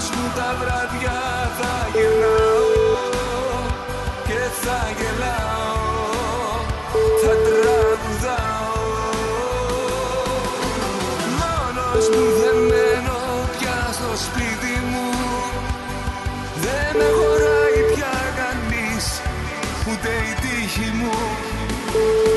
Μόνος μου τα βράδια θα γυρνάω και θα γελάω, θα τραγουδάω. Μόνος μου δεν μένω πια στο σπίτι μου, δεν με χωράει πια κανείς, ούτε η τύχη μου.